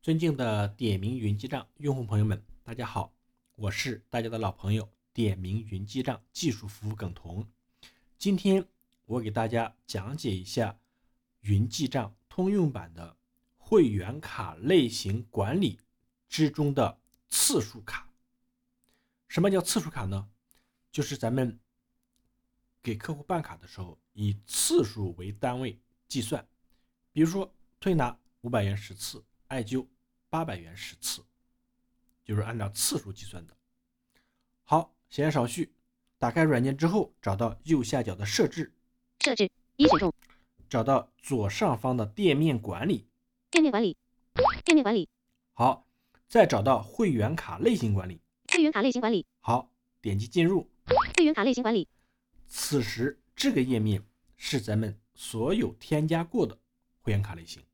尊敬的点名云记账用户朋友们，大家好，我是大家的老朋友点名云记账技术服务耿彤。今天我给大家讲解一下云记账通用版的会员卡类型管理之中的次数卡。什么叫次数卡呢？就是咱们给客户办卡的时候以次数为单位计算，比如说推拿500元10次，艾灸800元10次，就是按照次数计算的。好，闲言少叙，打开软件之后，找到右下角的设置， 已选中， 找到左上方的店面管理， 店面管理， 好，再找到会员卡类型管理，好，点击进入， 会员卡类型管理， 此时这个页面是咱们所有添加过的会员卡类型。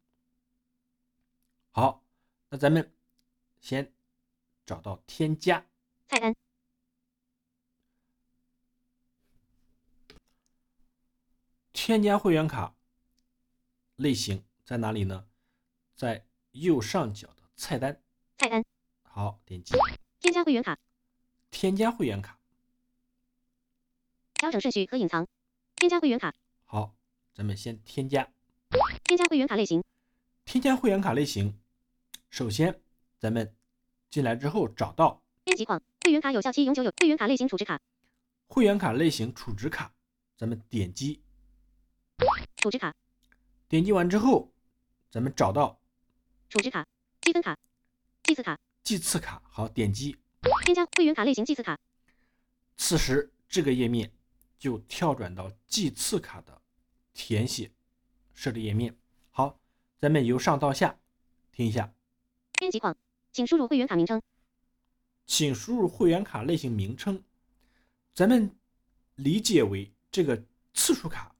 好，那咱们先找到添加菜单， 添加会员卡类型在哪里呢？在右上角的菜单。好，点击添加会员卡， 添加会员卡。 调整顺序和隐藏，添加会员卡， 好，咱们先添加。 添加会员卡类型， 添加会员卡类型，首先咱们进来之后找到编辑框，会员卡有效期永久有会员卡类型储值卡， 会员卡类型储值卡，咱们点击储值卡， 点击完之后，咱们找到储值卡、积分卡、祭次卡、 祭次卡，好，点击添加会员卡类型祭次卡， 此时这个页面就跳转到祭次卡的填写设置页面。好，咱们由上到下听一下。 编辑框，请输入会员卡名称， 请输入会员卡类型名称，咱们理解为这个次数卡，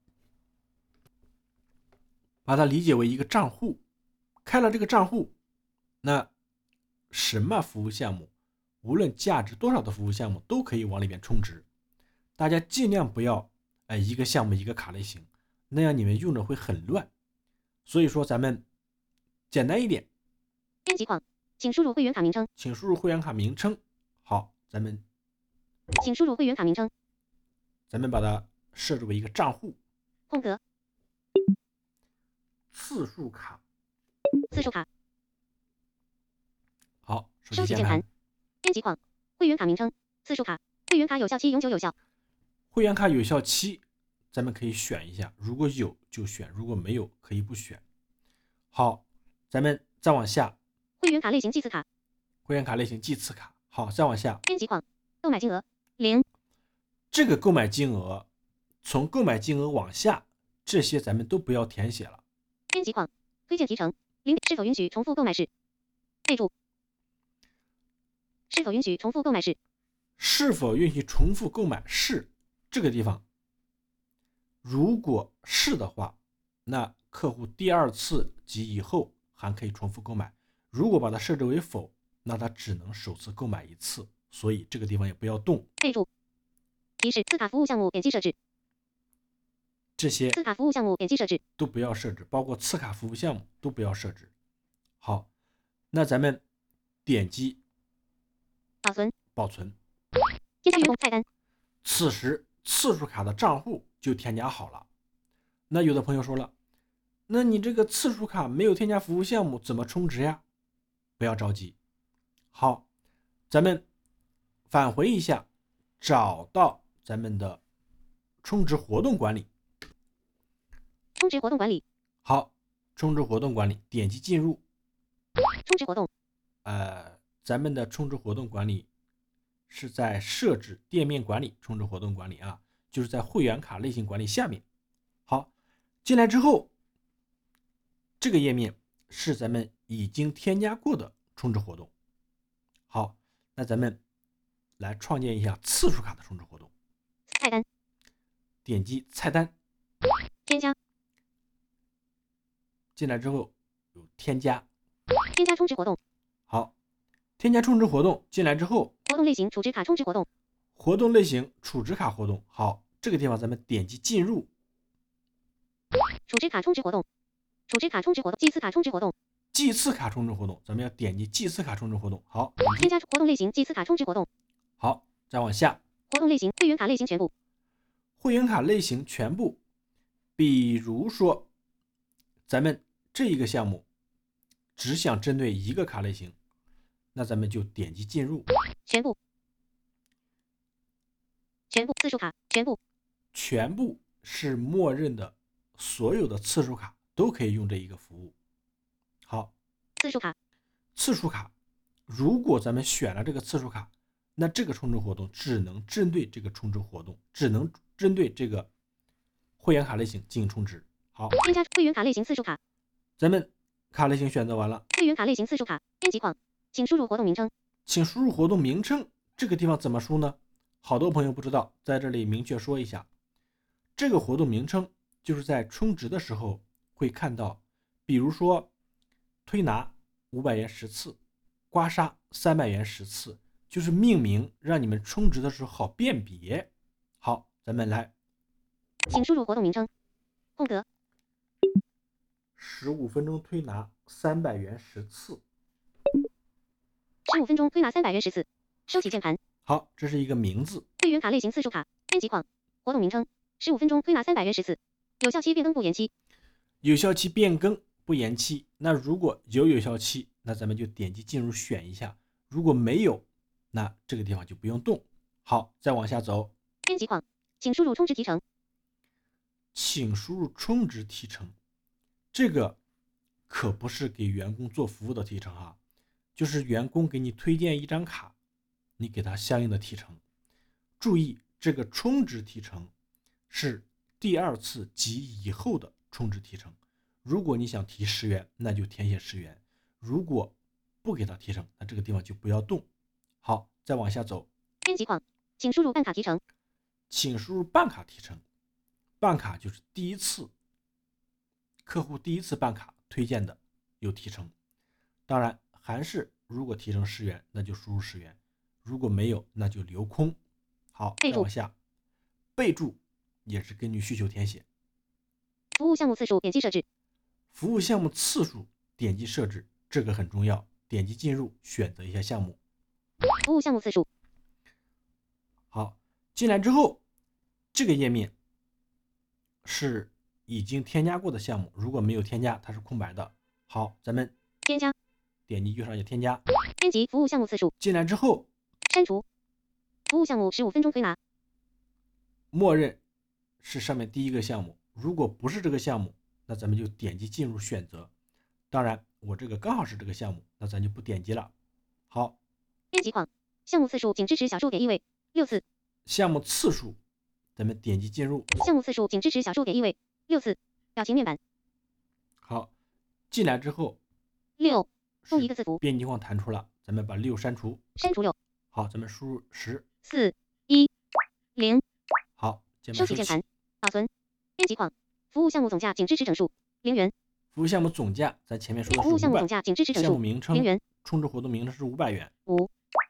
把它理解为一个账户，开了这个账户，那什么服务项目，无论价值多少的服务项目都可以往里面充值。大家尽量不要一个项目一个卡类型，那样你们用着会很乱。所以说咱们简单一点， 编辑框，请输入会员卡名称， 请输入会员卡名称。好，咱们请输入会员卡名称， 把它设置为一个账户， 空格， 次数卡。好，手收取键盘，编辑框，会员卡名称，次数卡，会员卡有效期永久有效， 会员卡有效期咱们可以选一下，如果有就选，如果没有可以不选。好，咱们再往下， 会员卡类型祭次卡， 会员卡类型祭次卡。好，再往下， 编辑框，购买金额0， 这个购买金额，从购买金额往下，这些咱们都不要填写了。 编辑框，推荐提成0，是否允许重复购买是，备注，是否允许重复购买是， 是否允许重复购买是这个地方，如果是的话，那客户第二次及以后还可以重复购买，如果把它设置为否，那他只能首次购买一次，所以这个地方也不要动。 备注，提示次卡服务项目点击设置， 这些次卡服务项目点击设置都不要设置，包括次卡服务项目都不要设置。好，那咱们点击保存， 添加员工菜单， 此时次数卡的账户就添加好了。那有的朋友说了，那你这个次数卡没有添加服务项目怎么充值呀？不要着急。好，咱们返回一下，找到咱们的充值活动管理。 充值活动管理， 好，充值活动管理，点击进入。 充值活动， 咱们的充值活动管理是在设置店面管理充值活动管理啊，就是在会员卡类型管理下面。好，进来之后，这个页面是咱们已经添加过的充值活动。好，那咱们来创建一下次数卡的充值活动。 菜单， 点击菜单， 添加， 进来之后有添加充值活动， 好，添加充值活动，进来之后， 活动类型储值卡充值活动， 活动类型储值卡活动。好，这个地方咱们点击进入。 储值卡充值活动，储值卡充值活动，祭次卡充值活动， 祭次卡充值活动，咱们要点击祭次卡充值活动。好， 添加活动类型祭次卡充值活动。 好，再往下， 活动类型会员卡类型全部。 会员卡类型全部。比如说，咱们这一个项目只想针对一个卡类型，那咱们就点击进入。 全部次数卡全部是默认的，所有的次数卡都可以用这一个服务。好，次数卡，如果咱们选了这个次数卡，那这个充值活动只能针对这个充值活动，只能针对这个会员卡类型进行充值。好， 添加会员卡类型次数卡， 咱们卡类型选择完了， 会员卡类型次数卡编辑框，请输入活动名称。 请输入活动名称，这个地方怎么输呢？好多朋友不知道，在这里明确说一下，这个活动名称就是在充值的时候会看到，比如说推拿500元10次，刮痧300元10次，就是命名让你们充值的时候好辨别。好，咱们来， 请输入活动名称，空格 15分钟推拿300元10次 ，15分钟推拿300元10次，收起键盘。 好，这是一个名字。 会员卡类型次数卡编辑框，活动名称15分钟推拿300元10次，有效期变更不延期。 有效期变更不延期，那如果有效期，那咱们就点击进入选一下，如果没有，那这个地方就不用动。好，再往下走， 编辑框，请输入充值提成。 请输入充值提成，这个可不是给员工做服务的提成哈，就是员工给你推荐一张卡，你给他相应的提成。注意，这个充值提成是第2次及以后的充值提成。如果你想提10元，那就填写10元；如果不给他提成，那这个地方就不要动。好，再往下走， 编辑框，请输入办卡提成。 请输入办卡提成。办卡就是客户第一次办卡推荐的有提成，当然还是如果提成10元，那就输入10元；如果没有，那就留空。好，再往下，备注也是根据需求填写。 服务项目次数点击设置。 服务项目次数点击设置，这个很重要。点击进入，选择一下项目。 服务项目次数。 好，进来之后，这个页面是已经添加过的项目，如果没有添加，它是空白的。好，咱们添加， 点击右上角添加， 编辑服务项目次数。 进来之后， 删除。服务项目15分钟推拿， 默认是上面第一个项目。如果不是这个项目，那咱们就点击进入选择。当然，我这个刚好是这个项目，那咱就不点击了。好， 编辑框，项目次数仅支持小数点1位6次。 项目次数，咱们点击进入。 项目次数仅支持小数点1位6次。表情面板。 好，进来之后 6中一个字符， 编辑框弹出了，咱们把6删除。 删除6。 好，咱们输入10 4 1 0。 好， 收起键盘，保存。编辑框，服务项目总价仅支持整数0元。 服务项目总价，咱前面说的是服务项目总 500， 价仅支持整数项目名称 0元。 充值活动名称是500元。 5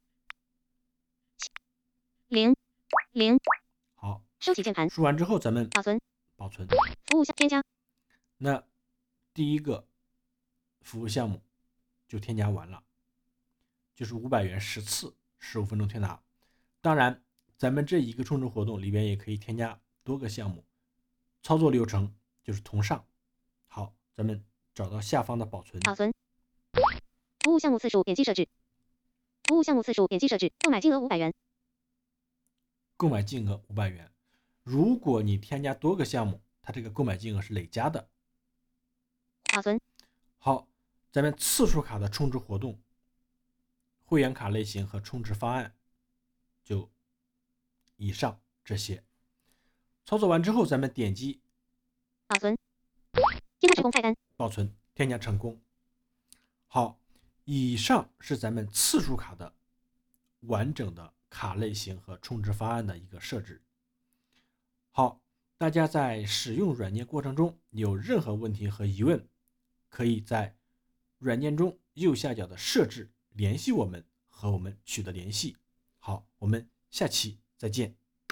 0 0。 好， 收起键盘， 输完之后咱们保存。服务项添加。 那第一个服务项目就添加完了，就是500元10次，15分钟推拿。当然，咱们这一个充值活动里边也可以添加多个项目，操作流程就是同上。好，咱们找到下方的保存。 保存。服务项目次数点击设置。服务项目次数点击设置，购买金额500元。 购买金额500元。如果你添加多个项目，它这个购买金额是累加的。 保存。 好，咱们次数卡的充值活动、会员卡类型和充值方案就以上这些。操作完之后，咱们点击保存，添加成功菜单， 保存，添加成功。好，以上是咱们次数卡的完整的卡类型和充值方案的一个设置。好，大家在使用软件过程中有任何问题和疑问，可以在软件中右下角的设置联系我们，和我们取得联系。好，我们下期再见。